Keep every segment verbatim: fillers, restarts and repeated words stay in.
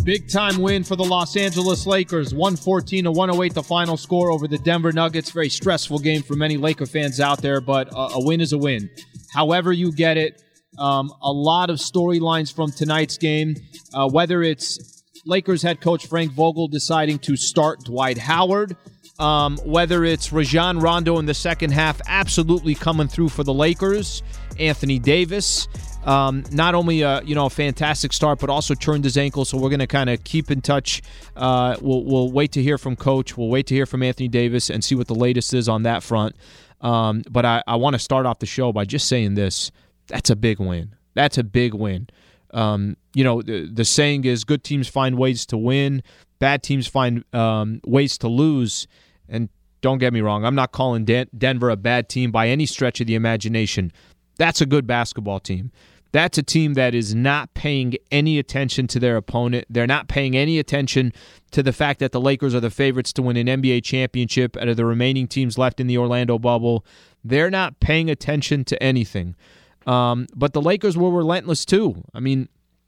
Big-time win for the Los Angeles Lakers. one fourteen to one oh eight the final score over the Denver Nuggets. Very stressful game for many Laker fans out there, but a, a win is a win. However you get it, um, a lot of storylines from tonight's game, uh, whether it's Lakers head coach Frank Vogel deciding to start Dwight Howard, um, whether it's Rajon Rondo in the second half absolutely coming through for the Lakers, Anthony Davis, Um, not only a, you know, a fantastic start, but also turned his ankle, so we're going to kind of keep in touch. Uh, we'll, we'll wait to hear from Coach. We'll wait to hear from Anthony Davis and see what the latest is on that front. Um, but I, I want to start off the show by just saying this. That's a big win. That's a big win. Um, you know, the, the saying is good teams find ways to win, bad teams find um, ways to lose. And don't get me wrong, I'm not calling Den- Denver a bad team by any stretch of the imagination. That's a good basketball team. That's a team that is not paying any attention to their opponent. They're not paying any attention to the fact that the Lakers are the favorites to win an N B A championship out of the remaining teams left in the Orlando bubble. They're not paying attention to anything. Um, but the Lakers were relentless too. I mean,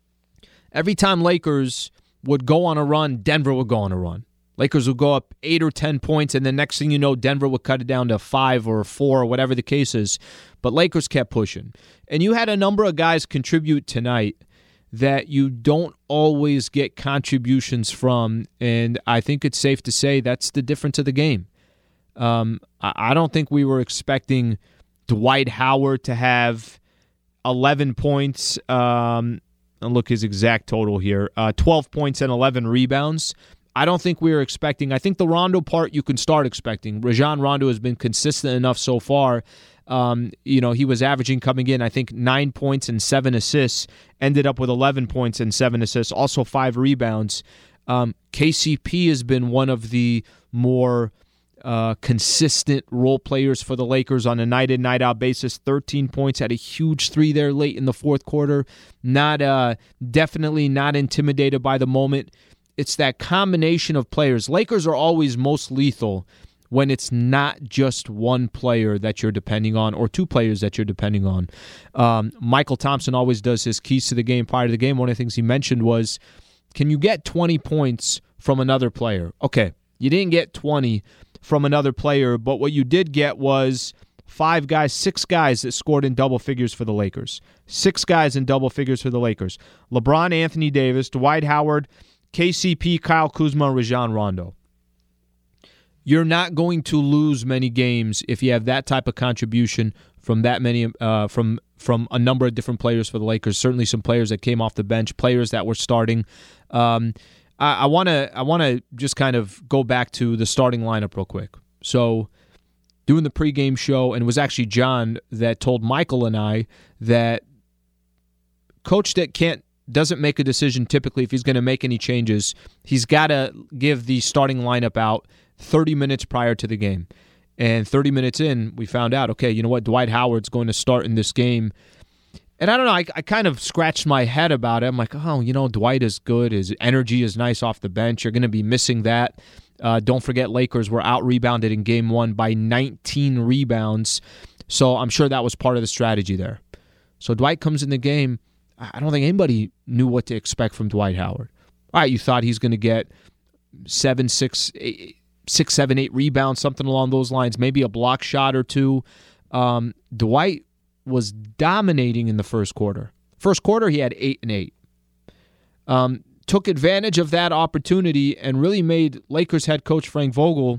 every time Lakers would go on a run, Denver would go on a run. Lakers would go up eight or ten points, and the next thing you know, Denver would cut it down to five or four or whatever the case is. But Lakers kept pushing. And you had a number of guys contribute tonight that you don't always get contributions from, and I think it's safe to say that's the difference of the game. Um, I don't think we were expecting Dwight Howard to have eleven points. Um, I'll look his exact total here. Uh, twelve points and eleven rebounds. I don't think we were expecting. I think the Rondo part you can start expecting. Rajon Rondo has been consistent enough so far. Um, you know, he was averaging coming in, I think, nine points and seven assists, ended up with eleven points and seven assists, also five rebounds. Um, K C P has been one of the more uh, consistent role players for the Lakers on a night-in, night-out basis. thirteen points, had a huge three there late in the fourth quarter. Not uh, definitely not intimidated by the moment. It's that combination of players. Lakers are always most lethal when it's not just one player that you're depending on or two players that you're depending on. Um, Michael Thompson always does his keys to the game prior to the game. One of the things he mentioned was, can you get twenty points from another player? Okay, you didn't get twenty from another player, but what you did get was five guys, six guys that scored in double figures for the Lakers. Six guys in double figures for the Lakers. LeBron, Anthony Davis, Dwight Howard, K C P, Kyle Kuzma, Rajon Rondo. You're not going to lose many games if you have that type of contribution from that many, uh, from from a number of different players for the Lakers. Certainly, some players that came off the bench, players that were starting. Um, I want to I want to just kind of go back to the starting lineup real quick. So, doing the pregame show, and it was actually John that told Michael and I that coach that can't. doesn't make a decision typically if he's going to make any changes. He's got to give the starting lineup out thirty minutes prior to the game. And thirty minutes in, we found out, okay, you know what, Dwight Howard's going to start in this game. And I don't know, I, I kind of scratched my head about it. I'm like, oh, you know, Dwight is good. His energy is nice off the bench. You're going to be missing that. Uh, don't forget, Lakers were out-rebounded in game one by nineteen rebounds. So I'm sure that was part of the strategy there. So Dwight comes in the game. I don't think anybody knew what to expect from Dwight Howard. All right, you thought he's going to get seven, six, eight, six, seven, eight rebounds, something along those lines, maybe a block shot or two. Um, Dwight was dominating in the first quarter. First quarter, he had eight and eight. Um, took advantage of that opportunity and really made Lakers head coach Frank Vogel,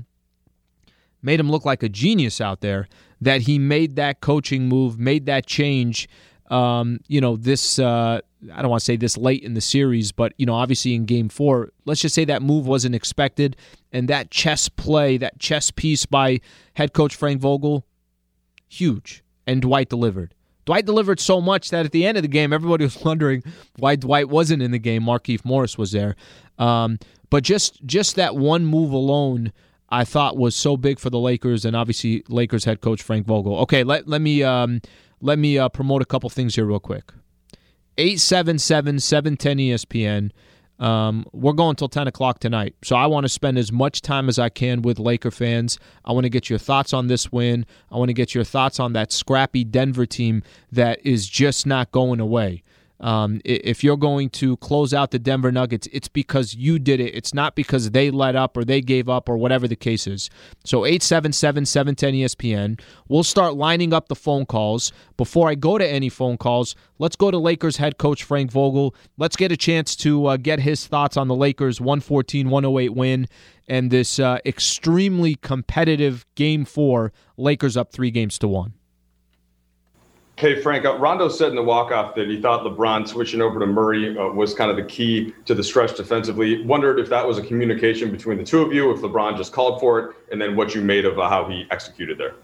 made him look like a genius out there, that he made that coaching move, made that change. Um, you know, this, uh, I don't want to say this late in the series, but, you know, obviously in game four, let's just say that move wasn't expected. And that chess play, that chess piece by head coach Frank Vogel, huge. And Dwight delivered. Dwight delivered so much that at the end of the game, everybody was wondering why Dwight wasn't in the game. Markieff Morris was there. Um, but just, just that one move alone, I thought was so big for the Lakers and obviously Lakers head coach Frank Vogel. Okay, let, let me... Um, Let me uh, promote a couple things here real quick. eight seven seven, seven one zero E S P N. Um, we're going until ten o'clock tonight. So I want to spend as much time as I can with Laker fans. I want to get your thoughts on this win. I want to get your thoughts on that scrappy Denver team that is just not going away. Um, if you're going to close out the Denver Nuggets, it's because you did it. It's not because they let up or they gave up or whatever the case is. So eight seven seven, seven one zero, E S P N. We'll start lining up the phone calls. Before I go to any phone calls, let's go to Lakers head coach Frank Vogel. Let's get a chance to uh, get his thoughts on the Lakers' one fourteen one oh eight win and this uh, extremely competitive Game four, Lakers up three games to one. Hey, Frank, uh, Rondo said in the walk-off that he thought LeBron switching over to Murray uh, was kind of the key to the stretch defensively. Wondered if that was a communication between the two of you, if LeBron just called for it, and then what you made of uh, how he executed there.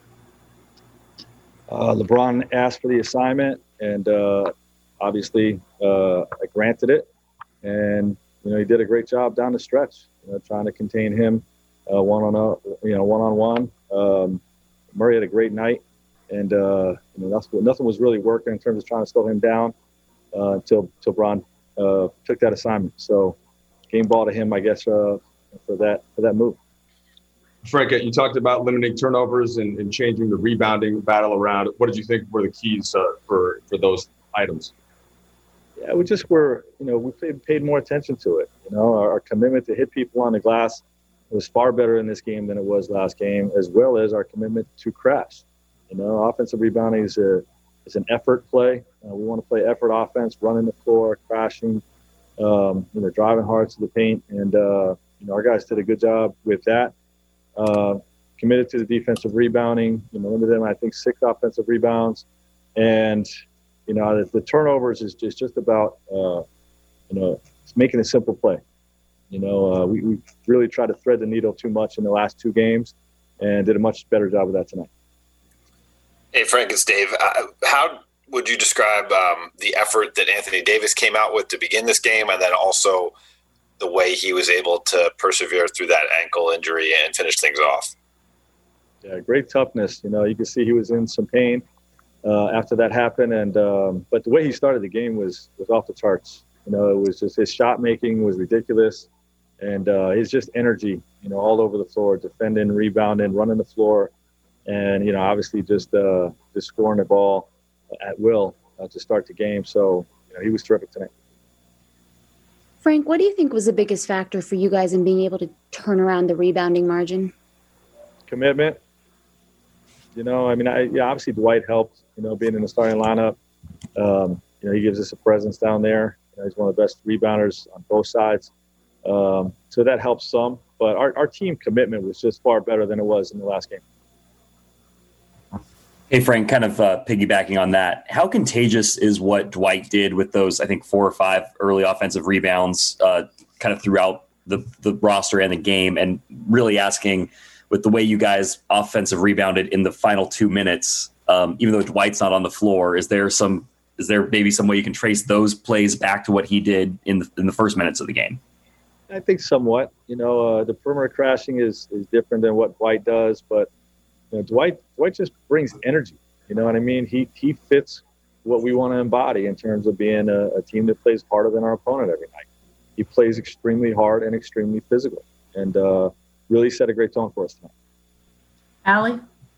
Uh, LeBron asked for the assignment, and uh, obviously uh, I granted it. And, you know, he did a great job down the stretch, you know, trying to contain him uh, one-on, you know, one-on-one. Um, Murray had a great night. And, uh, you know, that's what, nothing was really working in terms of trying to slow him down uh, until, until Bron uh, took that assignment. So game ball to him, I guess, uh, for that for that move. Frank, you talked about limiting turnovers and, and changing the rebounding battle around. What did you think were the keys uh, for, for those items? Yeah, we just were, you know, we paid, paid more attention to it. You know, our, our commitment to hit people on the glass was far better in this game than it was last game, as well as our commitment to crash. You know, offensive rebounding is, a, is an effort play. Uh, we want to play effort offense, running the floor, crashing, um, you know, driving hard to the paint. And, uh, you know, our guys did a good job with that. Uh, committed to the defensive rebounding, you know, limited them, I think, six offensive rebounds. And, you know, the, the turnovers is just, just about, uh, you know, it's making a simple play. You know, uh, we, we really tried to thread the needle too much in the last two games and did a much better job of that tonight. Hey, Frank, it's Dave. Uh, how would you describe um, the effort that Anthony Davis came out with to begin this game, and then also the way he was able to persevere through that ankle injury and finish things off? Yeah, great toughness. You know, you can see he was in some pain uh, after that happened, and um, but the way he started the game was was off the charts. You know, it was just his shot making was ridiculous, and uh, his just energy. You know, all over the floor, defending, rebounding, running the floor. And, you know, obviously just uh, just scoring the ball at will uh, to start the game. So, you know, he was terrific tonight. Frank, what do you think was the biggest factor for you guys in being able to turn around the rebounding margin? Commitment. You know, I mean, I, yeah, obviously Dwight helped, you know, being in the starting lineup. Um, you know, he gives us a presence down there. You know, he's one of the best rebounders on both sides. Um, so that helps some. But our, our team commitment was just far better than it was in the last game. Hey, Frank, kind of uh, piggybacking on that, how contagious is what Dwight did with those, I think, four or five early offensive rebounds uh, kind of throughout the, the roster and the game, and really asking with the way you guys offensive rebounded in the final two minutes, um, even though Dwight's not on the floor, is there some is there maybe some way you can trace those plays back to what he did in the, in the first minutes of the game? I think somewhat. You know, uh, the perimeter crashing is, is different than what Dwight does, but you know, Dwight Dwight just brings energy. You know what I mean? He he fits what we want to embody in terms of being a, a team that plays harder than our opponent every night. He plays extremely hard and extremely physical, and uh, really set a great tone for us tonight. Allie?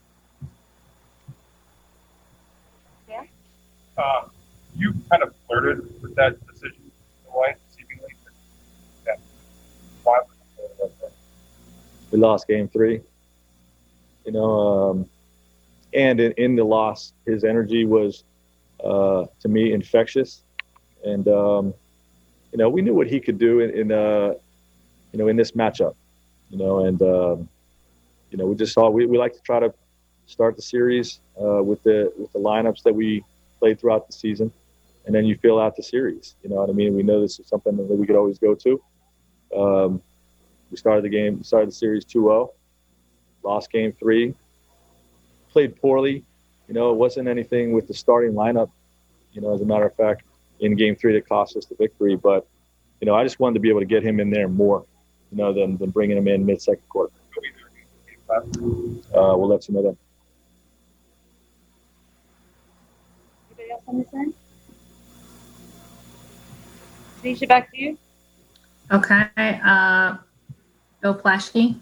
Yeah. Uh, you kind of flirted with that decision, Dwight, seemingly. Yeah. Why would you flirt with that? We lost game three. You know, um, and in, in the loss, his energy was, uh, to me, infectious. And, um, you know, we knew what he could do in, in uh, you know, in this matchup, you know, and, um, you know, we just saw, we, we like to try to start the series uh, with the with the lineups that we played throughout the season, and then you fill out the series. You know what I mean? We know this is something that we could always go to. Um, we started the game, started the series two oh. Lost game three, played poorly. You know, it wasn't anything with the starting lineup, you know, as a matter of fact, in game three that cost us the victory. But, you know, I just wanted to be able to get him in there more, you know, than, than bringing him in mid-second quarter. Uh, we'll let you know that. Anybody else on this end? Tanisha, back to you. Okay. Uh, Bill Plaschke.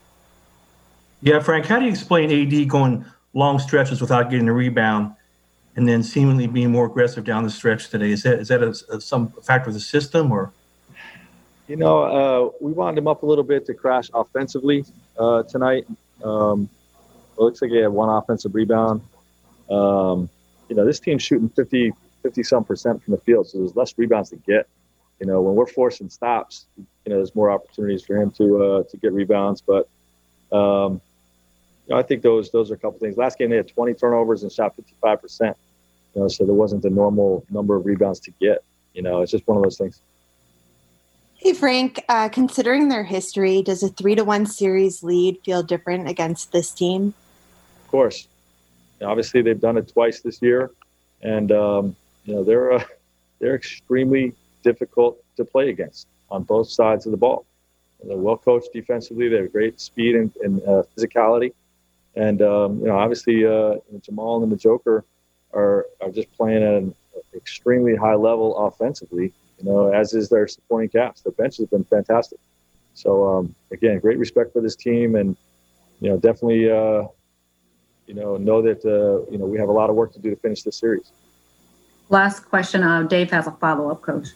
Yeah, Frank, how do you explain A D going long stretches without getting a rebound? and then seemingly being more aggressive down the stretch today. Is that is that a, a, some factor of the system, or? You know, uh, we wound him up a little bit to crash offensively uh, tonight. Um, it looks like he had one offensive rebound. Um, you know, this team's shooting fifty, fifty some percent from the field, so there's less rebounds to get. You know, when we're forcing stops, you know, there's more opportunities for him to uh, to get rebounds. But um, you know, I think those those are a couple things. Last game they had twenty turnovers and shot fifty-five percent. You know, so there wasn't the normal number of rebounds to get. You know, it's just one of those things. Hey, Frank, uh, considering their history, does a three to one series lead feel different against this team? Of course. You know, obviously, they've done it twice this year, and um, you know they're uh, they're extremely difficult to play against on both sides of the ball. And they're well coached defensively. They have great speed and, and uh, physicality, and um, you know obviously uh, Jamal and the Joker are are just playing at an extremely high level offensively. You know, as is their supporting cast. Their bench has been fantastic. So, um, again, great respect for this team, and you know, definitely, uh, you know, know that uh, you know we have a lot of work to do to finish this series. Last question. Uh, Dave has a follow-up, Coach.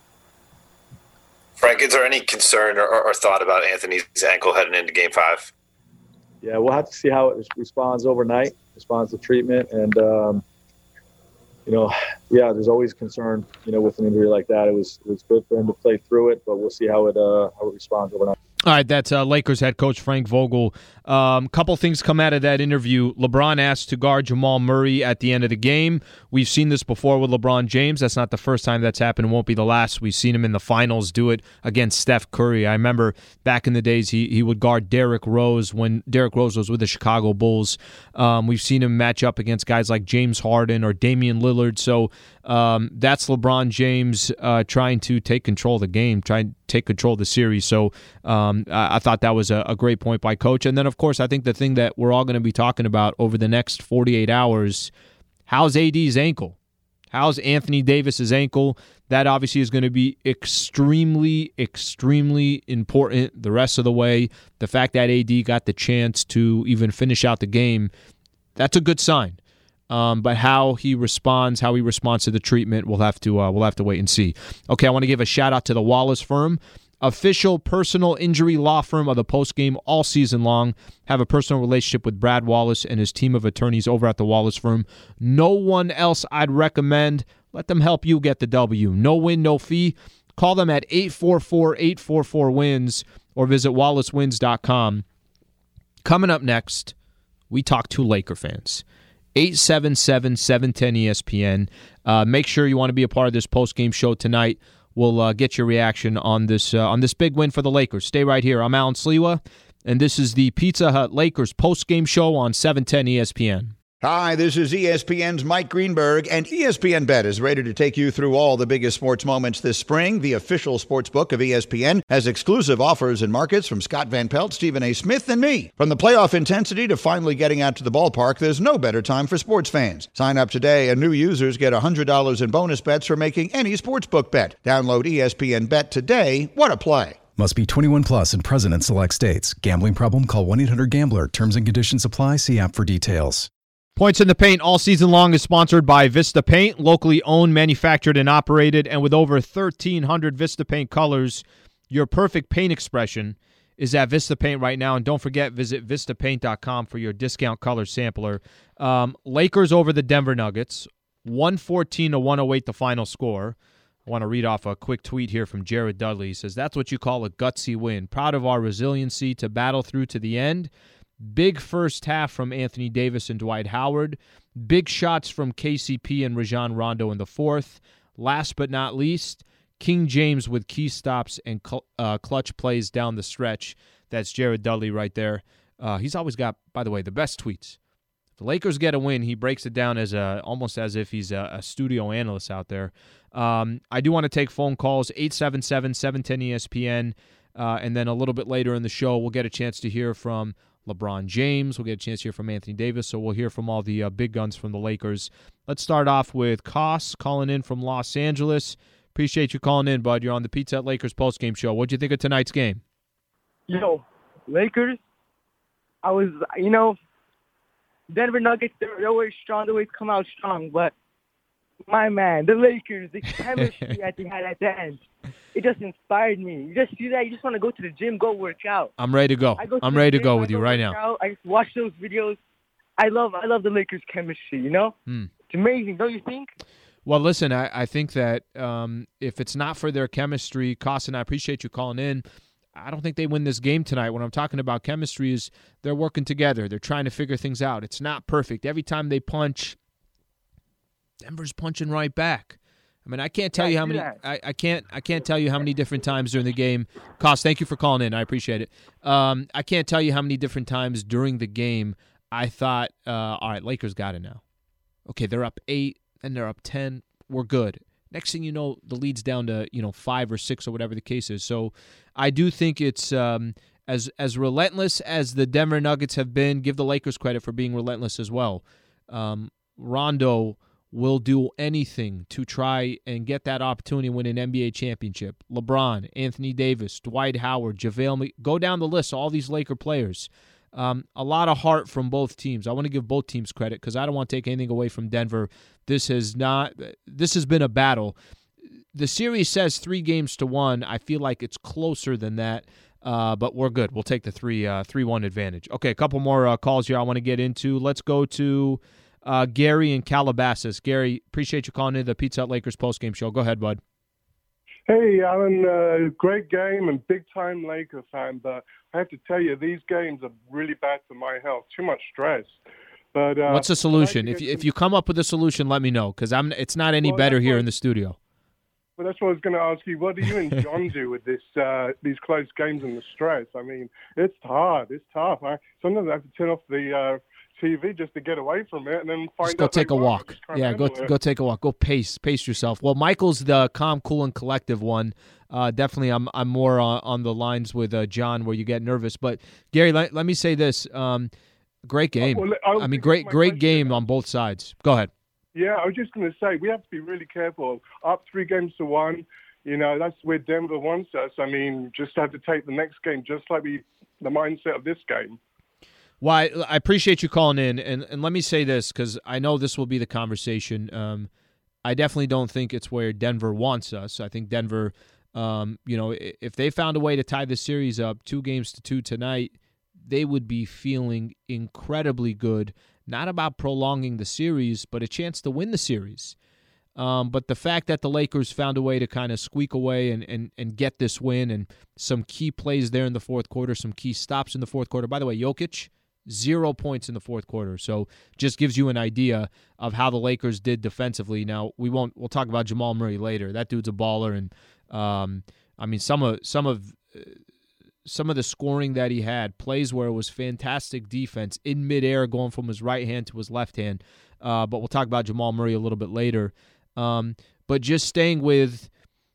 Frank, is there any concern or, or thought about Anthony's ankle heading into Game Five? Yeah, we'll have to see how it responds overnight, responds to treatment, and. Um, You know, yeah, there's always concern, you know, with an injury like that. It was it was good for him to play through it, but we'll see how it uh, how it responds overnight. All right, that's uh, Lakers head coach Frank Vogel. Um, couple things come out of that interview. LeBron asked to guard Jamal Murray at the end of the game. We've seen this before with LeBron James. That's not the first time that's happened. It won't be the last. We've seen him in the finals do it against Steph Curry. I remember back in the days he he would guard Derrick Rose when Derrick Rose was with the Chicago Bulls. Um, we've seen him match up against guys like James Harden or Damian Lillard. So um, that's LeBron James uh, trying to take control of the game, trying to take control of the series. So um, I, I thought that was a, a great point by Coach. And then, of course, I think the thing that we're all going to be talking about over the next forty-eight hours, how's A D's ankle? How's Anthony Davis's ankle? That obviously is going to be extremely, extremely important the rest of the way. The fact that A D got the chance to even finish out the game, that's a good sign. Um, but how he responds, how he responds to the treatment, we'll have to uh, we'll have to wait and see. Okay, I want to give a shout out to the Wallace firm, official personal injury law firm of the postgame all season long. Have a personal relationship with Brad Wallace and his team of attorneys over at the Wallace firm. No one else I'd recommend. Let them help you get the W. No win, no fee. Call them at eight four four, eight four four, wins or visit wallace wins dot com. Coming up next, we talk to Laker fans. eight seven seven, seven one zero, E S P N. Uh, make sure you want to be a part of this post-game show tonight. We'll uh, get your reaction on this uh, on this big win for the Lakers. Stay right here. I'm Alan Sliwa, and this is the Pizza Hut Lakers post-game show on seven ten E S P N. Hi, this is E S P N's Mike Greenberg, and E S P N Bet is ready to take you through all the biggest sports moments this spring. The official sports book of E S P N has exclusive offers and markets from Scott Van Pelt, Stephen A. Smith, and me. From the playoff intensity to finally getting out to the ballpark, there's no better time for sports fans. Sign up today, and new users get one hundred dollars in bonus bets for making any sportsbook bet. Download E S P N Bet today. What a play. Must be twenty-one plus and present in select states. Gambling problem? Call one eight hundred gambler. Terms and conditions apply. See app for details. Points in the Paint all season long is sponsored by Vista Paint, locally owned, manufactured, and operated. And with over thirteen hundred Vista Paint colors, your perfect paint expression is at Vista Paint right now. And don't forget, visit vista paint dot com for your discount color sampler. Um, Lakers over the Denver Nuggets, one fourteen to one oh eight the final score. I want to read off a quick tweet here from Jared Dudley. He says, that's what you call a gutsy win. Proud of our resiliency to battle through to the end. Big first half from Anthony Davis and Dwight Howard. Big shots from K C P and Rajon Rondo in the fourth. Last but not least, King James with key stops and cl- uh, clutch plays down the stretch. That's Jared Dudley right there. Uh, he's always got, by the way, the best tweets. If the Lakers get a win, he breaks it down as a, almost as if he's a, a studio analyst out there. Um, I do want to take phone calls, eight seven seven, seven one zero, E S P N. Uh, and then a little bit later in the show, we'll get a chance to hear from LeBron James. We'll get a chance to hear from Anthony Davis, so we'll hear from all the uh, big guns from the Lakers. Let's start off with Koss calling in from Los Angeles. Appreciate you calling in, bud. You're on the Pizza Hut Lakers postgame show. What'd you think of tonight's game? Yo, Lakers, I was, you know, Denver Nuggets, they're always strong, they always come out strong. But, my man, the Lakers, the chemistry that they had at the end, it just inspired me. You just see that, you just want to go to the gym, go work out. I'm ready to go. I go to I'm the ready to gym, go I with you go right work now. out, I just watch those videos. I love I love the Lakers' chemistry, you know? Hmm. It's amazing, don't you think? Well, listen, I, I think that um, if it's not for their chemistry, Costin, I appreciate you calling in. I don't think they win this game tonight. When I'm talking about chemistry is they're working together. They're trying to figure things out. It's not perfect. Every time they punch, Denver's punching right back. I mean, I can't tell you how many. I, I can't. I can't tell you how many different times during the game. Cost, thank you for calling in. I appreciate it. Um, I can't tell you how many different times during the game I thought, uh, all right, Lakers got it now. Okay, they're up eight, and they're up ten. We're good. Next thing you know, the lead's down to you know five or six or whatever the case is. So, I do think it's um, as as relentless as the Denver Nuggets have been. Give the Lakers credit for being relentless as well. Um, Rondo will do anything to try and get that opportunity to win an N B A championship. LeBron, Anthony Davis, Dwight Howard, JaVale McGee, go down the list, all these Laker players. Um, a lot of heart from both teams. I want to give both teams credit because I don't want to take anything away from Denver. This has not. This has been a battle. The series says three games to one. I feel like it's closer than that, uh, but we're good. We'll take the three uh, three one advantage. Okay, a couple more uh, calls here I want to get into. Let's go to uh, Gary in Calabasas. Gary, appreciate you calling in the Pizza Hut Lakers postgame show. Go ahead, bud. Hey, Alan, uh, great game and big-time Laker fan, but I have to tell you, these games are really bad for my health. Too much stress. But uh, what's the solution? Like if you, if you come up with a solution, let me know because I'm. It's not any well, better here what, in the studio. Well, that's what I was going to ask you. What do you and John do with this uh, these close games and the stress? I mean, it's hard. It's tough. I, sometimes I have to turn off the uh, T V just to get away from it, and then find just go out take a won. walk. Yeah, go it. go take a walk. Go pace pace yourself. Well, Michael's the calm, cool, and collective one. Uh, definitely, I'm I'm more on, on the lines with uh, John where you get nervous. But Gary, let, let me say this: um, great game. Uh, well, I mean, great great question. game on both sides. Go ahead. Yeah, I was just going to say we have to be really careful. Up three games to one. You know, that's where Denver wants us. I mean, just have to take the next game just like we the mindset of this game. Well, I, I appreciate you calling in, and, and let me say this because I know this will be the conversation. Um, I definitely don't think it's where Denver wants us. I think Denver, um, you know, if they found a way to tie the series up two games to two tonight, they would be feeling incredibly good, not about prolonging the series, but a chance to win the series. Um, but the fact that the Lakers found a way to kind of squeak away and, and, and get this win and some key plays there in the fourth quarter, some key stops in the fourth quarter. By the way, Jokic, zero points in the fourth quarter. So just gives you an idea of how the Lakers did defensively. Now, we won't we'll talk about Jamal Murray later. That dude's a baller. And, um, I mean, some of some of uh, some of the scoring that he had, plays where it was fantastic defense in midair going from his right hand to his left hand. Uh, but we'll talk about Jamal Murray a little bit later. Um, but just staying with,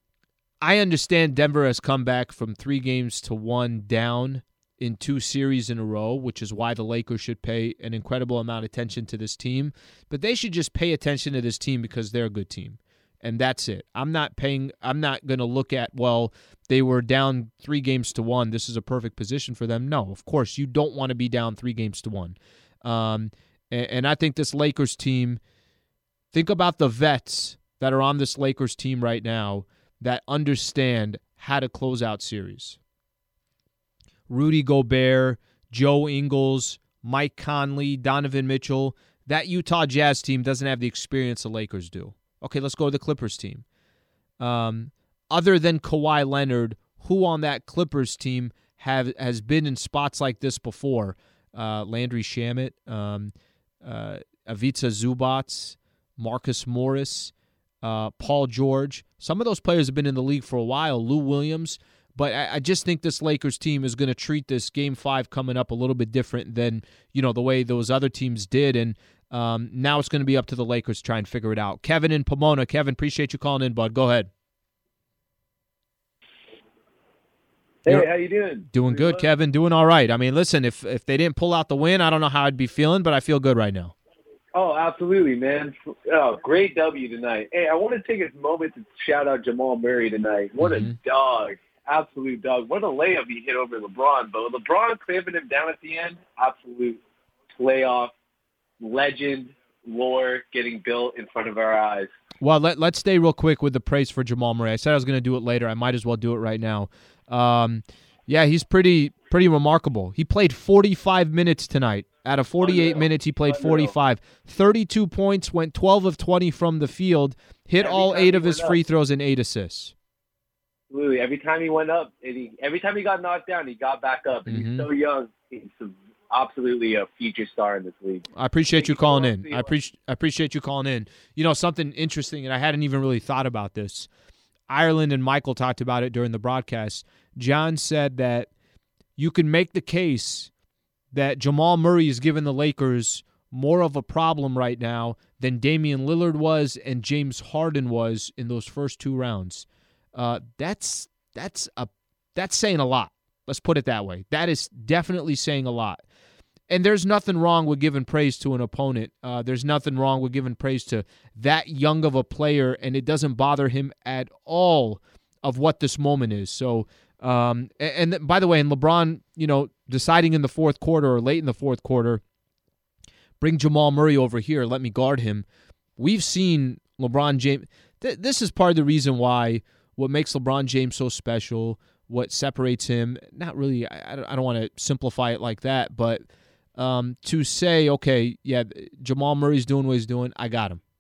I understand Denver has come back from three games to one down in two series in a row, which is why the Lakers should pay an incredible amount of attention to this team. But they should just pay attention to this team because they're a good team. And that's it. I'm not paying, I'm not going to look at, well, they were down three games to one. This is a perfect position for them. No, of course, you don't want to be down three games to one. Um, and, and I think this Lakers team, think about the vets that are on this Lakers team right now that understand how to close out series. Rudy Gobert, Joe Ingles, Mike Conley, Donovan Mitchell. That Utah Jazz team doesn't have the experience the Lakers do. Okay, let's go to the Clippers team. Um, other than Kawhi Leonard, who on that Clippers team have has been in spots like this before? Uh, Landry Shamet, um, uh, Ivica Zubac, Marcus Morris, uh, Paul George. Some of those players have been in the league for a while. Lou Williams. But I, I just think this Lakers team is going to treat this Game five coming up a little bit different than, you know, the way those other teams did. And um, now it's going to be up to the Lakers to try and figure it out. Kevin in Pomona. Kevin, appreciate you calling in, bud. Go ahead. Hey, You're how you doing? Doing good, well? Kevin. Doing all right. I mean, listen, if if they didn't pull out the win, I don't know how I'd be feeling, but I feel good right now. Oh, absolutely, man. Oh, great W tonight. Hey, I want to take a moment to shout out Jamal Murray tonight. What mm-hmm. a dog. Absolute dog. What a layup he hit over LeBron. But LeBron clamping him down at the end, absolute playoff legend lore getting built in front of our eyes. Well, let, let's stay real quick with the praise for Jamal Murray. I said I was going to do it later. I might as well do it right now. Um, yeah, he's pretty pretty remarkable. He played forty-five minutes tonight. Out of forty-eight Unreal. minutes, he played Unreal. forty-five. thirty-two points, went twelve of twenty from the field, hit every all eight of his free up. throws and eight assists. Absolutely. Every time he went up, and he, every time he got knocked down, he got back up. And mm-hmm. he's so young. He's absolutely a future star in this league. I appreciate Thank you calling in. I appreciate I appreciate you calling in. You know, something interesting, and I hadn't even really thought about this. Ireland and Michael talked about it during the broadcast. John said that you can make the case that Jamal Murray is giving the Lakers more of a problem right now than Damian Lillard was and James Harden was in those first two rounds. Uh, that's that's a that's saying a lot. Let's put it that way. That is definitely saying a lot. And there's nothing wrong with giving praise to an opponent. Uh, there's nothing wrong with giving praise to that young of a player, and it doesn't bother him at all of what this moment is. So, um, and, and by the way, and LeBron, you know, deciding in the fourth quarter or late in the fourth quarter, bring Jamal Murray over here, let me guard him. We've seen LeBron James. Th- this is part of the reason why what makes LeBron James so special, what separates him, not really, I, I don't want to simplify it like that, but um, to say, okay, yeah, Jamal Murray's doing what he's doing, I got him.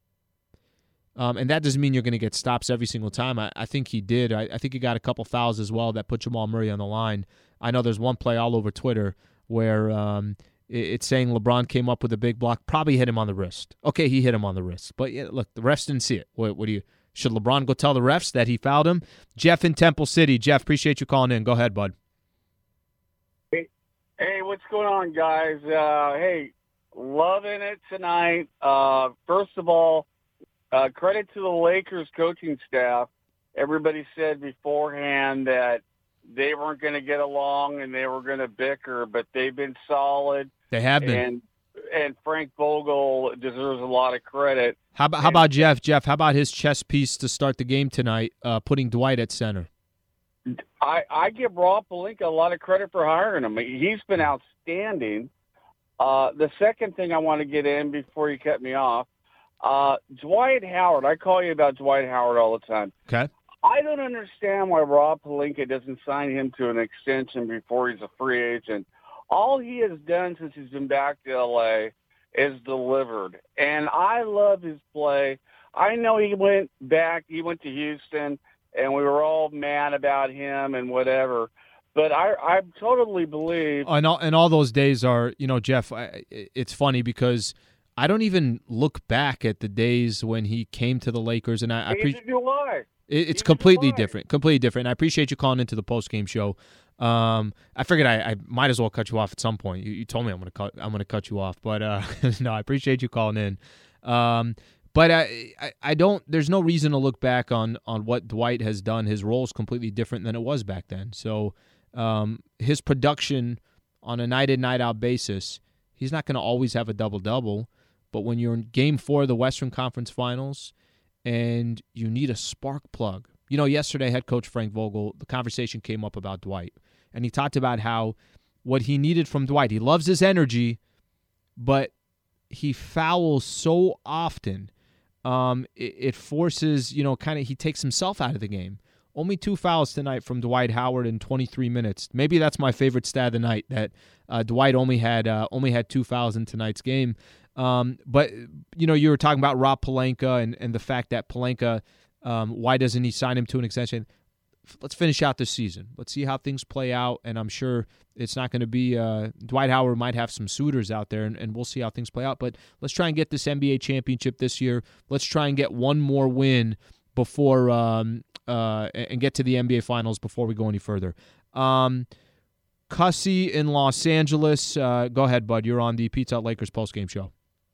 Um, and that doesn't mean you're going to get stops every single time. I, I think he did. I, I think he got a couple fouls as well that put Jamal Murray on the line. I know there's one play all over Twitter where um, it, it's saying LeBron came up with a big block, probably hit him on the wrist. Okay, he hit him on the wrist. But yeah, look, the refs didn't see it. What, what do you? Should LeBron go tell the refs that he fouled him? Jeff in Temple City. Jeff, appreciate you calling in. Go ahead, bud. Hey, hey what's going on, guys? Uh, hey, loving it tonight. Uh, first of all, uh, credit to the Lakers coaching staff. Everybody said beforehand that they weren't going to get along and they were going to bicker, but they've been solid. They have been. And, and Frank Vogel deserves a lot of credit. How about, how about Jeff? Jeff, how about his chess piece to start the game tonight, uh, putting Dwight at center? I, I give Rob Pelinka a lot of credit for hiring him. He's been outstanding. Uh, the second thing I want to get in before you cut me off, uh, Dwight Howard. I call you about Dwight Howard all the time. Okay. I don't understand why Rob Pelinka doesn't sign him to an extension before he's a free agent. All he has done since he's been back to L A is delivered. And I love his play. I know he went back, he went to Houston, and we were all mad about him and whatever. But I, I totally believe. And all, and all those days are, you know, Jeff, I, it's funny because I don't even look back at the days when he came to the Lakers. And I, I pre- It's completely different, completely different. And I appreciate you calling into the post-game show. Um, I figured I, I might as well cut you off at some point. You, you told me I'm gonna cut I'm gonna cut you off, but uh, no, I appreciate you calling in. Um, but I, I I don't. There's no reason to look back on on what Dwight has done. His role is completely different than it was back then. So um, his production on a night in night out basis, he's not going to always have a double double. But when you're in Game Four of the Western Conference Finals and you need a spark plug. You know, yesterday, head coach Frank Vogel, the conversation came up about Dwight. And he talked about how what he needed from Dwight, he loves his energy, but he fouls so often. Um, it, it forces, you know, kind of, he takes himself out of the game. Only two fouls tonight from Dwight Howard in twenty-three minutes. Maybe that's my favorite stat of the night, that uh, Dwight only had uh, only had two fouls in tonight's game. Um, but, you know, you were talking about Rob Pelinka and, and the fact that Pelinka, um, why doesn't he sign him to an extension? Let's finish out this season. Let's see how things play out, and I'm sure it's not going to be uh, – Dwight Howard might have some suitors out there, and, and we'll see how things play out. But let's try and get this N B A championship this year. Let's try and get one more win before um, uh, – and get to the N B A Finals before we go any further. Um, Cussy in Los Angeles. Uh, go ahead, bud. You're on the Pizza Hut Lakers postgame show.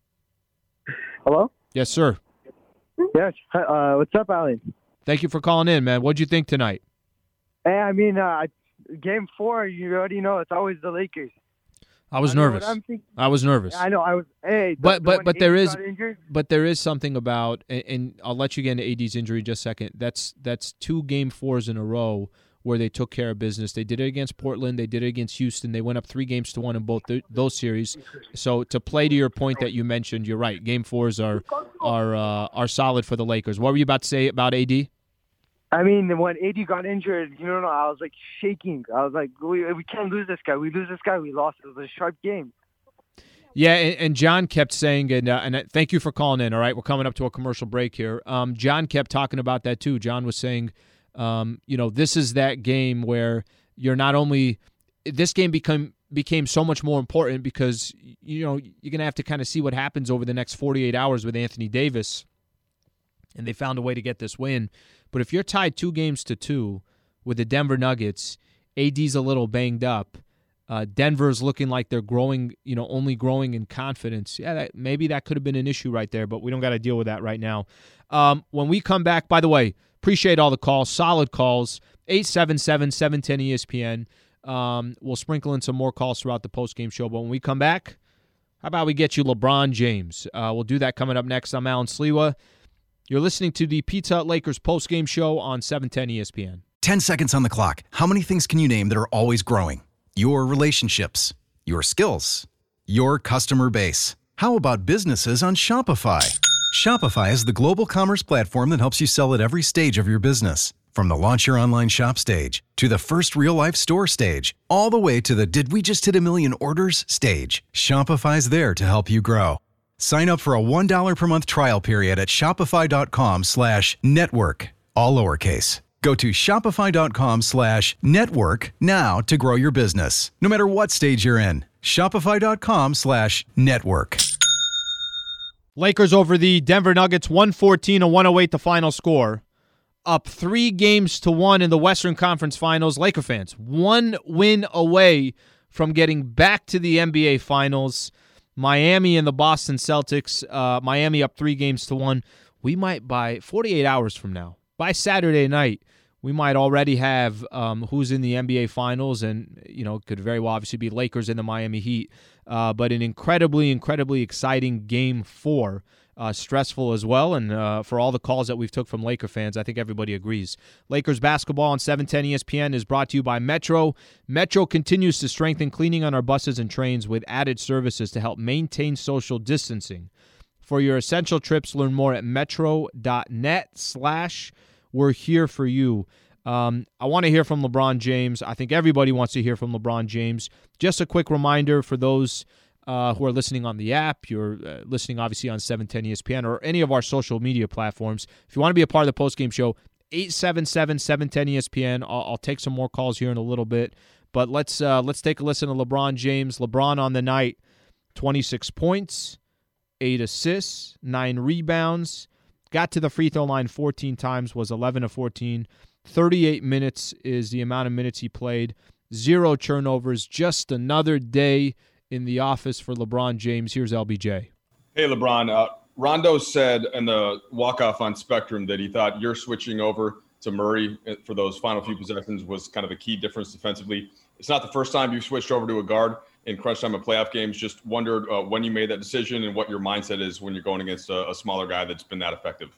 Hello? Yes, sir. Yes. Uh, what's up, Allie? Thank you for calling in, man. What'd you think tonight? Hey, I mean, uh, game four, you already know it's always the Lakers. I was I nervous. I was nervous. I know. I was. Hey, but but but there is but there is something about, and, and I'll let you get into A D's injury in just a second. That's that's two game fours in a row where they took care of business. They did it against Portland. They did it against Houston. They went up three games to one in both th- those series. So to play to your point that you mentioned, you're right. Game fours are are uh, are solid for the Lakers. What were you about to say about A D? I mean, when A D got injured, you know, I was like shaking. I was like, we, we can't lose this guy. We lose this guy, we lost. It was a sharp game. Yeah, and, and John kept saying, and, uh, and thank you for calling in, all right? We're coming up to a commercial break here. Um, John kept talking about that too. John was saying, um, you know, this is that game where you're not only – this game become, became so much more important because, you know, you're going to have to kind of see what happens over the next forty-eight hours with Anthony Davis, and they found a way to get this win. But if you're tied two games to two with the Denver Nuggets, A D's a little banged up, Uh, Denver's looking like they're growing, you know, only growing in confidence. Yeah, that, maybe that could have been an issue right there, but we don't got to deal with that right now. Um, when we come back, by the way, appreciate all the calls, solid calls, eight seven seven, seven one zero E S P N. Um, we'll sprinkle in some more calls throughout the postgame show, but when we come back, how about we get you LeBron James? Uh, we'll do that coming up next. I'm Alan Sliwa. You're listening to the Pizza Hut Lakers postgame show on seven ten E S P N. ten seconds on the clock. How many things can you name that are always growing? Your relationships, your skills, your customer base. How about businesses on Shopify? Shopify is the global commerce platform that helps you sell at every stage of your business. From the launch your online shop stage to the first real-life store stage, all the way to the did we just hit a million orders stage. Shopify's there to help you grow. Sign up for a one dollar per month trial period at shopify.com slash network, all lowercase. Go to shopify.com slash network now to grow your business, no matter what stage you're in. Shopify.com slash network. Lakers over the Denver Nuggets, one fourteen to one oh eight the final score. Up three games to one in the Western Conference Finals. Laker fans, one win away from getting back to the N B A Finals. Miami and the Boston Celtics. Uh, Miami up three games to one. We might, by forty-eight hours from now, by Saturday night, we might already have um, who's in the N B A Finals, and you know, could very well obviously be Lakers and the Miami Heat. Uh, but an incredibly, incredibly exciting Game Four, uh, stressful as well. And uh, for all the calls that we've took from Laker fans, I think everybody agrees. Lakers basketball on seven ten E S P N is brought to you by Metro. Metro continues to strengthen cleaning on our buses and trains with added services to help maintain social distancing. For your essential trips, learn more at metro.net slash we're here for you. Um, I want to hear from LeBron James. I think everybody wants to hear from LeBron James. Just a quick reminder for those uh, who are listening on the app, you're uh, listening obviously on seven ten E S P N or any of our social media platforms. If you want to be a part of the postgame show, eight seven seven, seven one zero E S P N. I'll, I'll take some more calls here in a little bit. But let's uh, let's take a listen to LeBron James. LeBron on the night, twenty-six points, eight assists, nine rebounds, got to the free throw line fourteen times, was eleven of fourteen. thirty-eight minutes is the amount of minutes he played. Zero turnovers. Just another day in the office for LeBron James. Here's L B J. Hey, LeBron. Uh, Rondo said in the walk-off on Spectrum that he thought you're switching over to Murray for those final few possessions was kind of a key difference defensively. It's not the first time you've switched over to a guard in crunch time of playoff games. Just wondered uh, when you made that decision and what your mindset is when you're going against a, a smaller guy that's been that effective.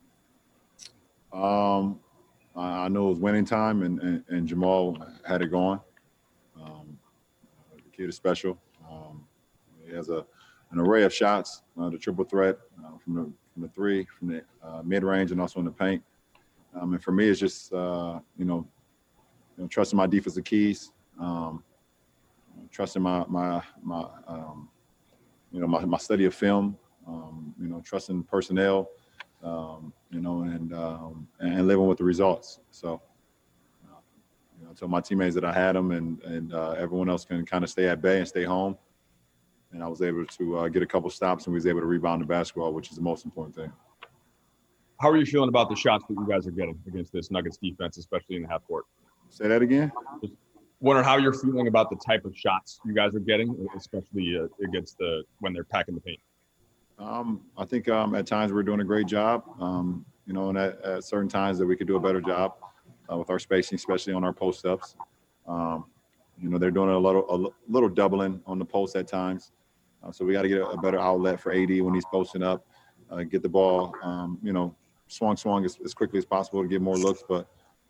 Um, I know it was winning time, and, and, and Jamal had it going. Um, the kid is special. Um, he has a an array of shots, uh, the triple threat uh, from the from the three, from the uh, mid range, and also in the paint. Um, and for me, it's just uh, you know, you know, trusting my defensive keys, um, trusting my my my um, you know my, my study of film, um, you know, trusting personnel. Um, you know, and um, and living with the results. So, uh, you know, I told my teammates that I had them, and and uh, everyone else can kind of stay at bay and stay home. And I was able to uh, get a couple stops, and was able to rebound the basketball, which is the most important thing. How are you feeling about the shots that you guys are getting against this Nuggets defense, especially in the half court? Say that again. Just wonder how you're feeling about the type of shots you guys are getting, especially uh, against the when they're packing the paint. Um, I think um, at times we're doing a great job, um, you know, and at, at certain times that we could do a better job uh, with our spacing, especially on our post-ups. Um, you know, they're doing a little a little doubling on the post at times. Uh, so we got to get a, a better outlet for A D when he's posting up, uh, get the ball, um, you know, swung, swung as, as quickly as possible to get more looks. But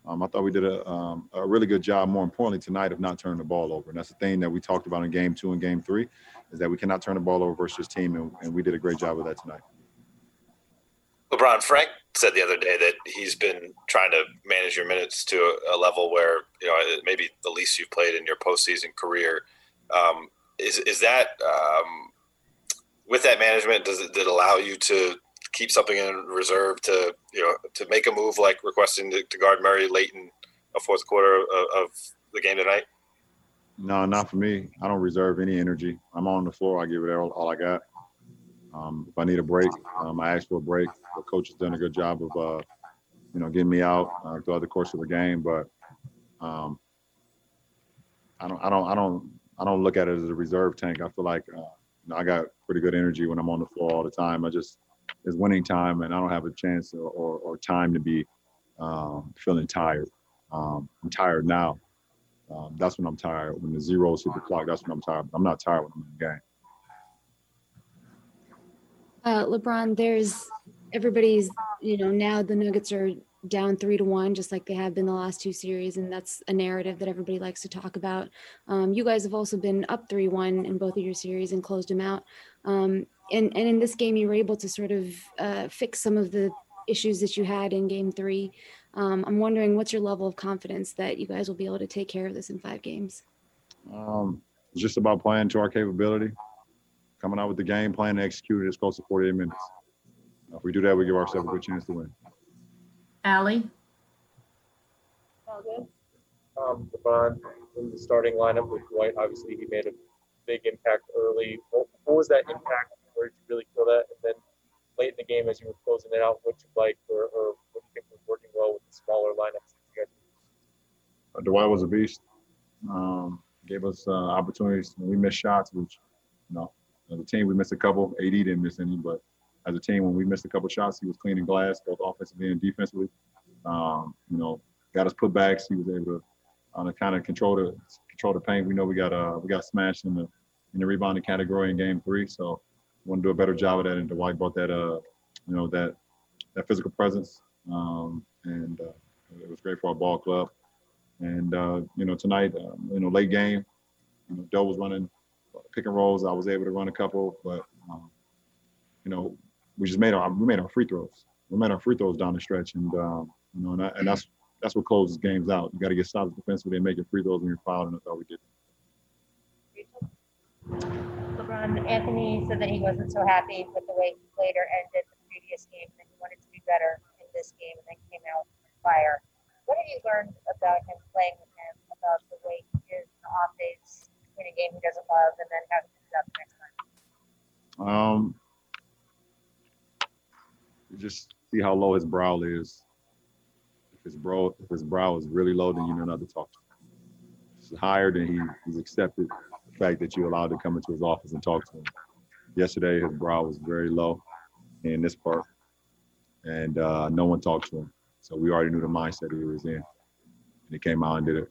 Um, I thought we did a, um, a really good job, more importantly tonight, of not turning the ball over. And that's the thing that we talked about in game two and game three, is that we cannot turn the ball over versus this team, and, and we did a great job of that tonight. LeBron, Frank said the other day that he's been trying to manage your minutes to a, a level where, you know, maybe the least you've played in your postseason career. Um, is is that um, with that management, does it, did it allow you to keep something in reserve to, you know, to make a move like requesting to, to guard Murray late in a fourth quarter of, of the game tonight? No, not for me. I don't reserve any energy. I'm on the floor. I give it all, all I got. Um, if I need a break, um, I ask for a break. The coach has done a good job of, uh, you know, getting me out uh, throughout the course of the game. But um, I don't, I don't, I don't, I don't look at it as a reserve tank. I feel like uh, you know, I got pretty good energy when I'm on the floor all the time. I just it's winning time, and I don't have a chance or, or, or time to be um, feeling tired. Um, I'm tired now. Um, that's when I'm tired. When the zeros hit the clock, that's when I'm tired. I'm not tired when I'm in the game. Uh, LeBron, there's everybody's, you know, now the Nuggets are down three to one, just like they have been the last two series. And that's a narrative that everybody likes to talk about. Um, you guys have also been up three one in both of your series and closed them out. Um, and, and in this game, you were able to sort of uh, fix some of the issues that you had in game three. Um, I'm wondering, what's your level of confidence that you guys will be able to take care of this in five games? Um, it's just about playing to our capability, coming out with the game plan, and executing it as close to forty-eight minutes. If we do that, we give ourselves a good chance to win. Allie? All good. Um, LeBron in the starting lineup with Dwight, obviously he made a big impact early. What, what was that impact? Where did you really feel that? And then late in the game, as you were closing it out, what you liked or, or what you think was working well with the smaller lineups? You guys? Uh, Dwight was a beast. Um, gave us uh, opportunities when we missed shots, which, you know, as a team, we missed a couple. A D didn't miss any, but as a team, when we missed a couple shots, he was cleaning glass, both offensively and defensively. Um, you know, got us putbacks. He was able to uh, kind of control the control the paint. We know we got uh, we got smashed in the in the rebounding category in game three, so we want to do a better job of that. And Dwight brought that uh, you know, that that physical presence, um, and uh, it was great for our ball club. And uh, you know, tonight, um, you know, late game, you know, Doe was running pick and rolls. I was able to run a couple, but um, you know, we just made our we made our free throws. We made our free throws down the stretch, and um, you know, and, that, and that's that's what closes games out. You got to get solid defensively and make your free throws when you're fouled, and that's all we did. LeBron, Anthony said that he wasn't so happy with the way he played or ended the previous game, and that he wanted to be better in this game, and then came out on fire. What have you learned about him, playing with him, about the way he is in the off days in a game he doesn't love, and then having to do that the next time? Um, you just see how low his brow is. If his brow, if his brow is really low, then you know not to talk to him. If it's higher, then he, he's accepted the fact that you allowed to come into his office and talk to him. Yesterday, his brow was very low in this part, and uh, no one talked to him. So we already knew the mindset he was in, and he came out and did it.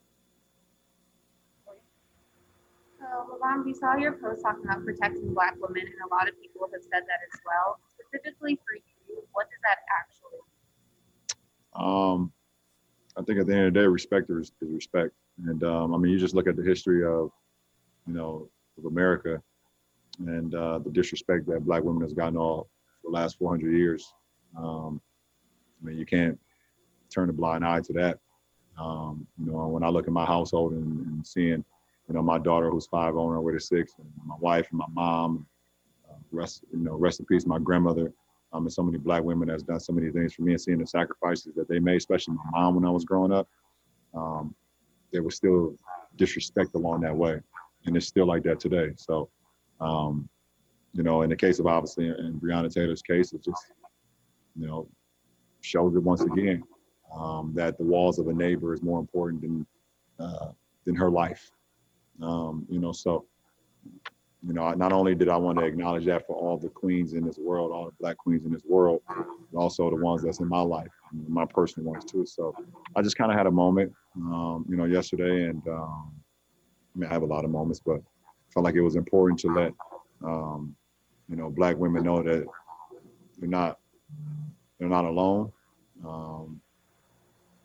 So, LeBron, we saw your post talking about protecting Black women, and a lot of people have said that as well. Specifically for you, what does that actually mean? Um, I think at the end of the day, respect is, is respect. And, um, I mean, you just look at the history of, you know, of America and uh, the disrespect that Black women has gotten all for the last four hundred years. Um, I mean, you can't turn a blind eye to that. Um, you know, when I look at my household and, and seeing, you know, my daughter who's five on her way to six, and my wife and my mom, uh, rest, you know, rest in peace, my grandmother, um, and so many Black women that's done so many things for me, and seeing the sacrifices that they made, especially my mom when I was growing up, um, there was still disrespect along that way. And it's still like that today. So, um, you know, in the case of obviously in Breonna Taylor's case, it just, you know, shows it once again um, that the walls of a neighbor is more important than uh, than her life. Um, you know, so, you know, not only did I want to acknowledge that for all the queens in this world, all the Black queens in this world, but also the ones that's in my life, my personal ones too. So I just kind of had a moment, um, you know, yesterday, and um, I mean, I have a lot of moments, but I felt like it was important to let, um, you know, Black women know that they're not, they're not alone. Um,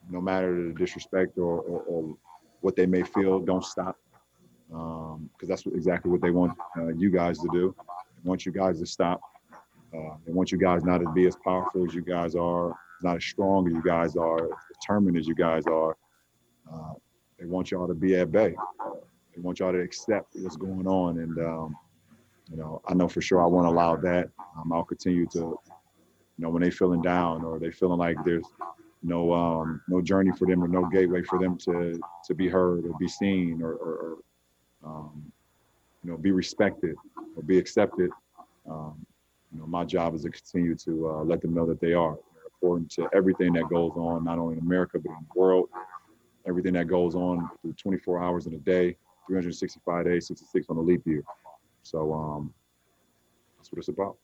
no matter the disrespect or, or, or what they may feel, don't stop. Because um, that's what, exactly what they want uh, you guys to do. They want you guys to stop. Uh, they want you guys not to be as powerful as you guys are, not as strong as you guys are, as determined as you guys are. Uh, they want y'all to be at bay. They want y'all to accept what's going on. And, um, you know, I know for sure I won't allow that. Um, I'll continue to, you know, when they feeling down or they feeling like there's no um, no journey for them or no gateway for them to to be heard or be seen or, or, or um, you know, be respected or be accepted. Um, you know, my job is to continue to uh, let them know that they are. They're important to everything that goes on, not only in America, but in the world. Everything that goes on through twenty-four hours in a day, three hundred sixty-five days, sixty-six on a leap year. So um, that's what it's about.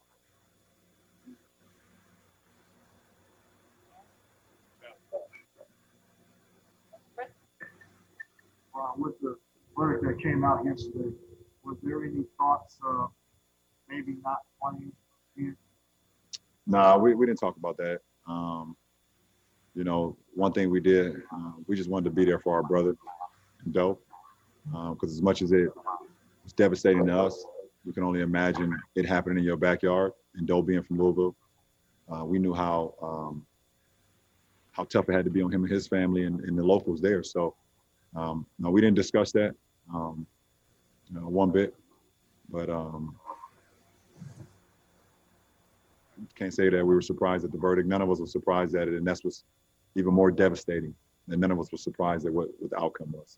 Uh, with the verdict that came out yesterday, was there any thoughts of maybe not playing again? Nah, we, we didn't talk about that. Um, you know, one thing we did, uh, we just wanted to be there for our brother, Doe, because um, as much as it was devastating to us, you can only imagine it happening in your backyard. And Doe being from Louisville, uh, we knew how um, how tough it had to be on him and his family and, and the locals there. So, um, no, we didn't discuss that um, you know, one bit, but um, can't say that we were surprised at the verdict. None of us were surprised at it, and that's what's even more devastating. And none of us were surprised at what, what the outcome was.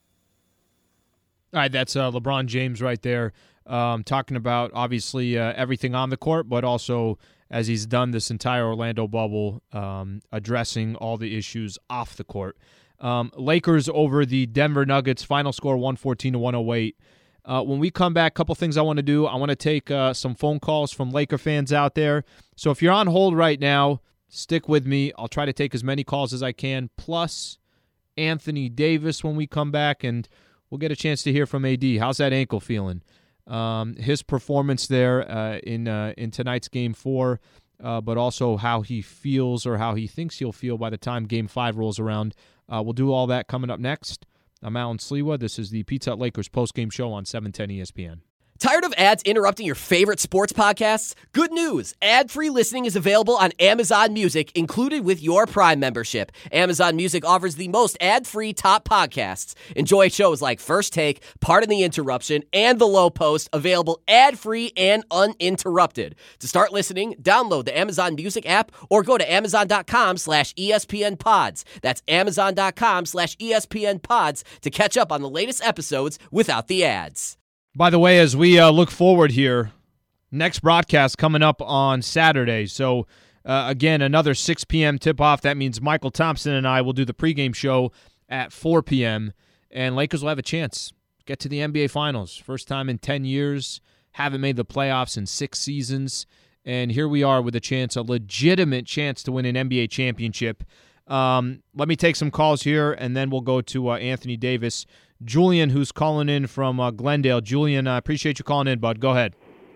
All right, that's uh, LeBron James right there, um, talking about obviously uh, everything on the court, but also as he's done this entire Orlando bubble, um, addressing all the issues off the court. Um, Lakers over the Denver Nuggets, final score one fourteen to one oh eight. Uh, when we come back, a couple things I want to do. I want to take uh, some phone calls from Laker fans out there. So if you're on hold right now, stick with me. I'll try to take as many calls as I can, plus Anthony Davis when we come back, and we'll get a chance to hear from A D. How's that ankle feeling? Um, his performance there uh, in uh, in tonight's Game four, uh, but also how he feels or how he thinks he'll feel by the time Game five rolls around. Uh, we'll do all that coming up next. I'm Alan Slewa. This is the Pizza Hut Lakers postgame show on seven ten E S P N. Tired of ads interrupting your favorite sports podcasts? Good news! Ad-free listening is available on Amazon Music, included with your Prime membership. Amazon Music offers the most ad-free top podcasts. Enjoy shows like First Take, Pardon the Interruption, and The Low Post, available ad-free and uninterrupted. To start listening, download the Amazon Music app or go to amazon.com slash ESPN pods. That's amazon.com slash ESPN pods to catch up on the latest episodes without the ads. By the way, as we uh, look forward here, next broadcast coming up on Saturday. So, uh, again, another six p.m. tip-off. That means Michael Thompson and I will do the pregame show at four p.m., and Lakers will have a chance. Get to the N B A Finals. First time in ten years. Haven't made the playoffs in six seasons. And here we are with a chance, a legitimate chance to win an N B A championship. Um, let me take some calls here, and then we'll go to uh, Anthony Davis. Julian, who's calling in from uh, Glendale. Julian, I appreciate you calling in, bud. Go ahead.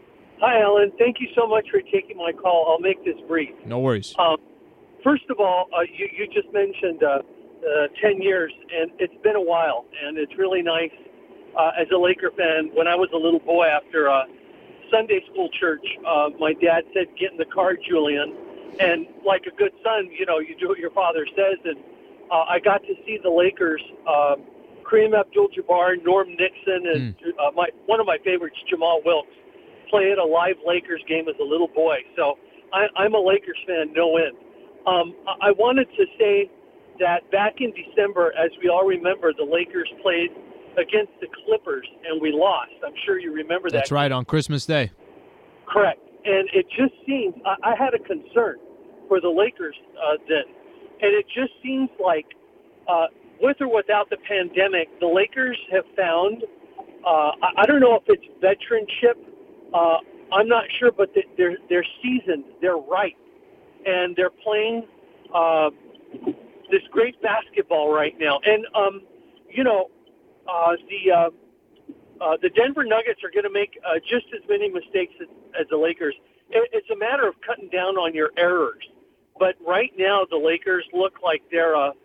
Hi, Alan. Thank you so much for taking my call. I'll make this brief. No worries. Um, first of all, uh, you, you just mentioned uh, uh, ten years, and it's been a while, and it's really nice uh, as a Laker fan. When I was a little boy after uh, Sunday school church, uh, my dad said, get in the car, Julian. And like a good son, you know, you do what your father says. And uh, I got to see the Lakers, uh, Kareem Abdul-Jabbar, Norm Nixon, and mm. uh, my one of my favorites, Jamal Wilkes, play at a live Lakers game as a little boy. So I, I'm a Lakers fan, no end. Um, I wanted to say that back in December, as we all remember, the Lakers played against the Clippers, and we lost. I'm sure you remember that. That's right, on Christmas Day. Correct. And it just seems, I, I had a concern for the Lakers uh, then, and it just seems like uh, with or without the pandemic, the Lakers have found, uh, I, I don't know if it's veteranship, uh, I'm not sure, but they're, they're seasoned, they're right, and they're playing uh, this great basketball right now. And, um, you know, uh, the uh, uh, the Denver Nuggets are going to make uh, just as many mistakes as, as the Lakers. It, it's a matter of cutting down on your errors. But right now, the Lakers look like they're a,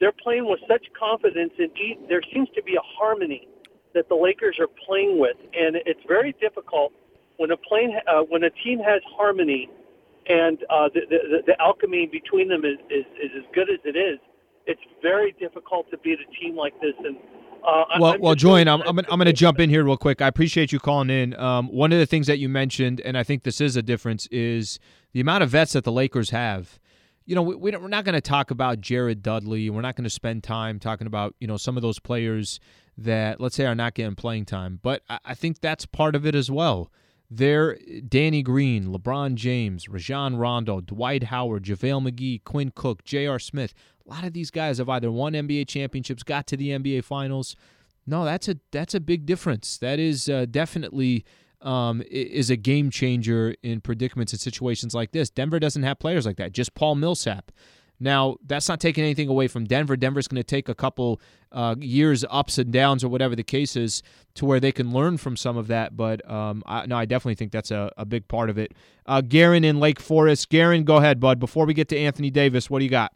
they're playing with such confidence, and each, there seems to be a harmony that the Lakers are playing with, and it's very difficult when a plane, uh, when a team has harmony, and uh, the, the the alchemy between them is, is is as good as it is. It's very difficult to beat a team like this, and. Uh, well, I'm well, just Julian, really I'm I'm, gonna- I'm going to jump in here real quick. I appreciate you calling in. Um, one of the things that you mentioned, and I think this is a difference, is the amount of vets that the Lakers have. You know, we, we don't, we're not going to talk about Jared Dudley. We're not going to spend time talking about, you know, some of those players that, let's say, are not getting playing time. But I, I think that's part of it as well. They're Danny Green, LeBron James, Rajon Rondo, Dwight Howard, JaVale McGee, Quinn Cook, J R. Smith. A lot of these guys have either won N B A championships, got to the N B A finals. No, that's a that's a big difference. That is uh, definitely um, is a game changer in predicaments and situations like this. Denver doesn't have players like that, just Paul Millsap. Now, that's not taking anything away from Denver. Denver's going to take a couple uh, years ups and downs or whatever the case is to where they can learn from some of that. But, um, I, no, I definitely think that's a, a big part of it. Uh, Garen in Lake Forest. Garen, go ahead, bud. Before we get to Anthony Davis, what do you got?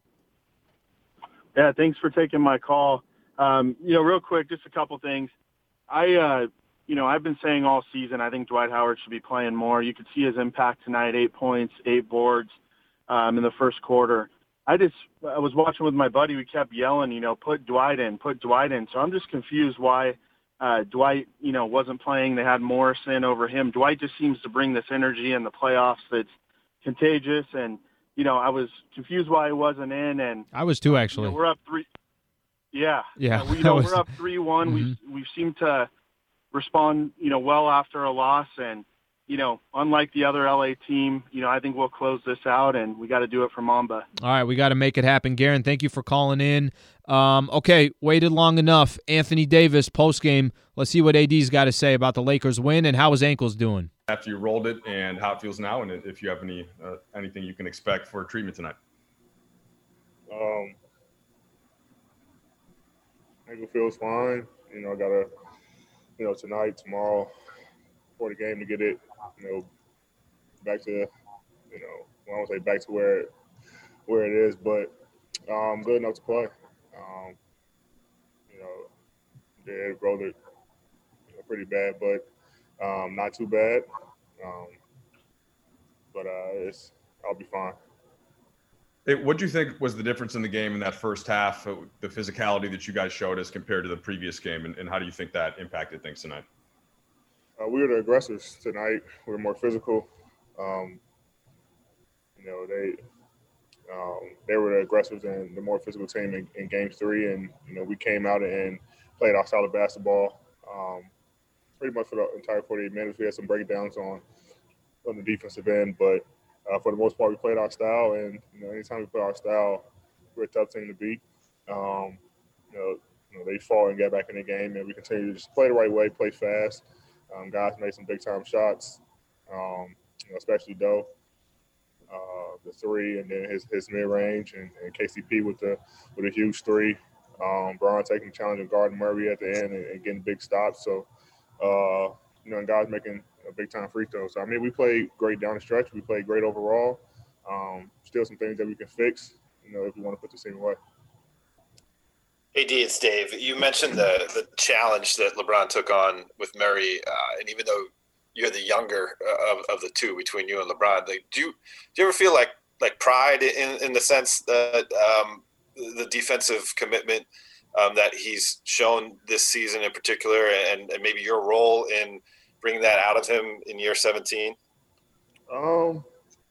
Yeah, thanks for taking my call. Um, you know, real quick, just a couple things. I, uh, you know, I've been saying all season I think Dwight Howard should be playing more. You could see his impact tonight, eight points, eight boards um, in the first quarter. I just I was watching with my buddy. We kept yelling, you know, put Dwight in, put Dwight in. So I'm just confused why uh, Dwight, you know, wasn't playing. They had Morrison over him. Dwight just seems to bring this energy in the playoffs that's contagious. And, you know, I was confused why he wasn't in. And I was too, actually. You know, we're up three. Yeah. Yeah. Uh, we, you know, was- we're up three one. Mhm. We we seem to respond, you know, well after a loss. And, you know, unlike the other L A team, you know, I think we'll close this out, and we got to do it for Mamba. All right, we got to make it happen. Garen, thank you for calling in. Um, okay, waited long enough. Anthony Davis, postgame. Let's see what A D's got to say about the Lakers win and how his ankle's doing. After you rolled it and how it feels now, and if you have any uh, anything you can expect for treatment tonight. Um, ankle feels fine. You know, I got to, you know, tonight, tomorrow, for the game to get it, you know, back to, you know, I don't say back to where it, where it is, but um, good enough to play. Um, you know, they rolled it you know, pretty bad, but um, not too bad. Um, but uh, it's I'll be fine. Hey, what do you think was the difference in the game in that first half, uh, the physicality that you guys showed us compared to the previous game, and, and how do you think that impacted things tonight? Uh, we were the aggressors tonight. We were more physical. Um, you know, they um, they were the aggressors and the more physical team in, in Game Three, and you know we came out and played our style of basketball um, pretty much for the entire forty-eight minutes. We had some breakdowns on on the defensive end, but uh, for the most part, we played our style. And you know, anytime we play our style, we're a tough team to beat. Um, you know, you know, they fought and got back in the game, and we continue to just play the right way, play fast. Um, guys made some big-time shots, um, you know, especially Doe, uh, the three, and then his, his mid-range, and, and K C P with the with a huge three. Um, Braun taking the challenge and guarding Murray at the end and, and getting big stops. So, uh, you know, and guys making a big-time free throws. So, I mean, we played great down the stretch. We played great overall. Um, still some things that we can fix, you know, if we want to put this team away. A D, it's Dave. You mentioned the the challenge that LeBron took on with Murray, uh, and even though you're the younger of, of the two between you and LeBron, like, do you do you ever feel like like pride in in the sense that um, the defensive commitment um, that he's shown this season in particular, and, and maybe your role in bringing that out of him in year seventeen? Um,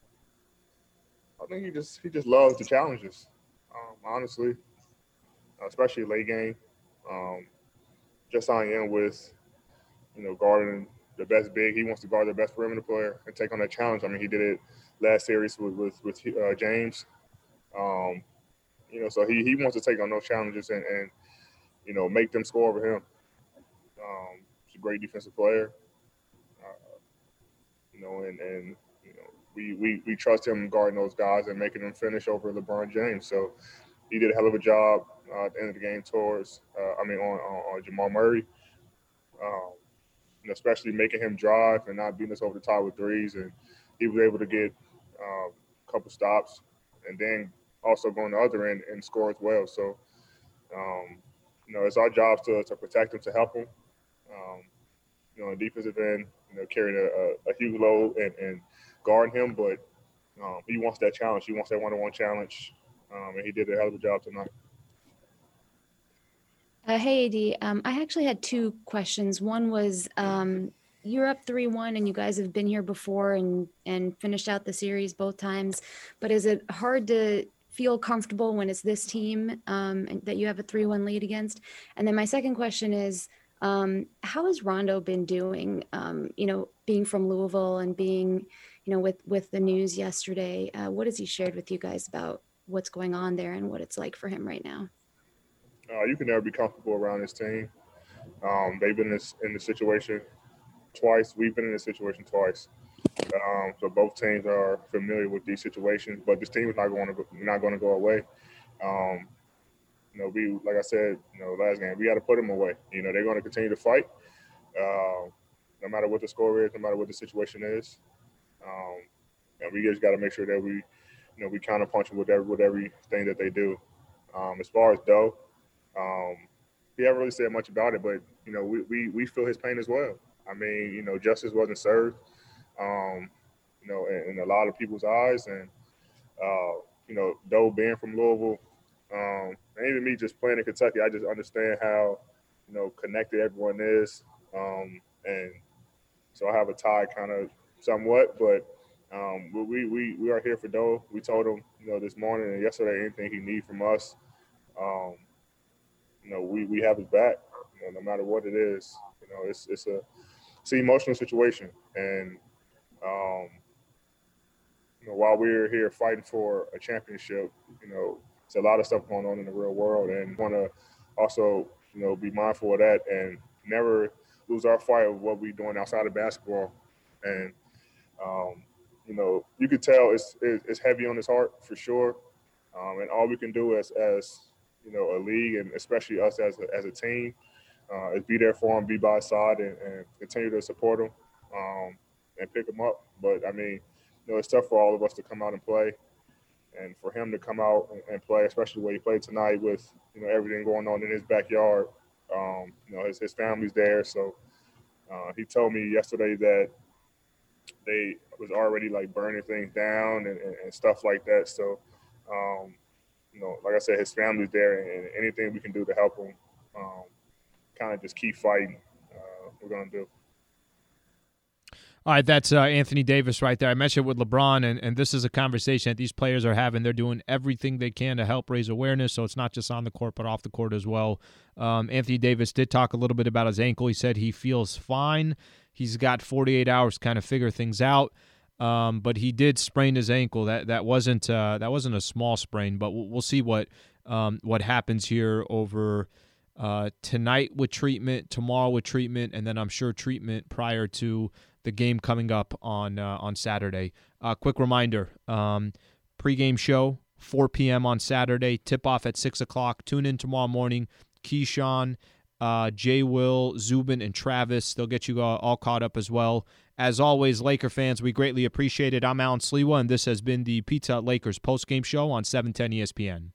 I think he just he just loves the challenges, um, honestly. Especially late game. Um, just on in with, you know, guarding the best big. He wants to guard the best perimeter player and take on that challenge. I mean, he did it last series with with, with uh, James. Um, you know, so he, he wants to take on those challenges and, and you know, make them score over him. Um, he's a great defensive player. Uh, you know, and, and you know, we, we, we trust him guarding those guys and making them finish over LeBron James. So he did a hell of a job uh, at the end of the game towards, uh, I mean, on, on, on Jamal Murray, um, and especially making him drive and not beating us over the top with threes. And he was able to get uh, a couple stops and then also going the other end and score as well. So Um, you know, it's our job to, to protect him, to help him. Um, you know, on the defensive end, you know, carrying a, a, a huge load and, and guarding him, but um, he wants that challenge. He wants that one-on-one challenge, um, and he did a hell of a job tonight. Uh, hey, A D. Um, I actually had two questions. One was um, you're up three one and you guys have been here before and, and finished out the series both times. But is it hard to feel comfortable when it's this team um, and that you have a three one lead against? And then my second question is, um, how has Rondo been doing, um, you know, being from Louisville and being, you know, with, with the news yesterday? Uh, what has he shared with you guys about what's going on there and what it's like for him right now? Uh, you can never be comfortable around this team. Um, they've been in this, in this situation twice. We've been in this situation twice. Um, so both teams are familiar with these situations, but this team is not going to go, not going to go away. Um, you know, we like I said, you know, last game, we got to put them away. You know, they're going to continue to fight, uh, no matter what the score is, no matter what the situation is. Um, and we just got to make sure that we, you know, we counterpunch with every with everything that they do. Um, as far as Doe, um, he haven't really said much about it, but you know, we, we we feel his pain as well. I mean, you know, justice wasn't served. Um, you know, in, in a lot of people's eyes, and uh, you know, Doe being from Louisville, um, and even me just playing in Kentucky, I just understand how, you know, connected everyone is, um, and so I have a tie kind of somewhat, but um, we we we are here for Doe. We told him, you know, this morning and yesterday, anything he needs from us, um, you know, we we have his back, you know, no matter what it is. You know, it's it's a it's an emotional situation, and Um, you know, while we're here fighting for a championship, you know, there's a lot of stuff going on in the real world, and want to also, you know, be mindful of that and never lose our fight of what we're doing outside of basketball. And, um, you know, you could tell it's, it's heavy on his heart for sure. Um, and all we can do as, as, you know, a league, and especially us as a, as a team, uh, is be there for him, be by his side, and, and continue to support him. Um, and pick him up. But, I mean, you know, it's tough for all of us to come out and play, and for him to come out and, and play, especially the way he played tonight with, you know, everything going on in his backyard. Um, you know, his, his family's there. So uh, he told me yesterday that they was already, like, burning things down and, and, and stuff like that. So, um, you know, like I said, his family's there, and anything we can do to help him um, kind of just keep fighting, uh, we're going to do. All right, that's uh, Anthony Davis right there. I mentioned with LeBron, and, and this is a conversation that these players are having. They're doing everything they can to help raise awareness, so it's not just on the court but off the court as well. Um, Anthony Davis did talk a little bit about his ankle. He said he feels fine. He's got forty-eight hours to kind of figure things out, um, but he did sprain his ankle. That that wasn't uh, that wasn't a small sprain, but we'll, we'll see what um, what happens here over uh, tonight with treatment, tomorrow with treatment, and then I'm sure treatment prior to the game coming up on uh, on Saturday. Uh, quick reminder, um, pregame show, four p.m. on Saturday, tip-off at six o'clock. Tune in tomorrow morning. Keyshawn, uh, Jay Will, Zubin, and Travis, they'll get you all, all caught up as well. As always, Laker fans, we greatly appreciate it. I'm Alan Sliwa, and this has been the Pizza Hut Lakers postgame show on seven ten E S P N.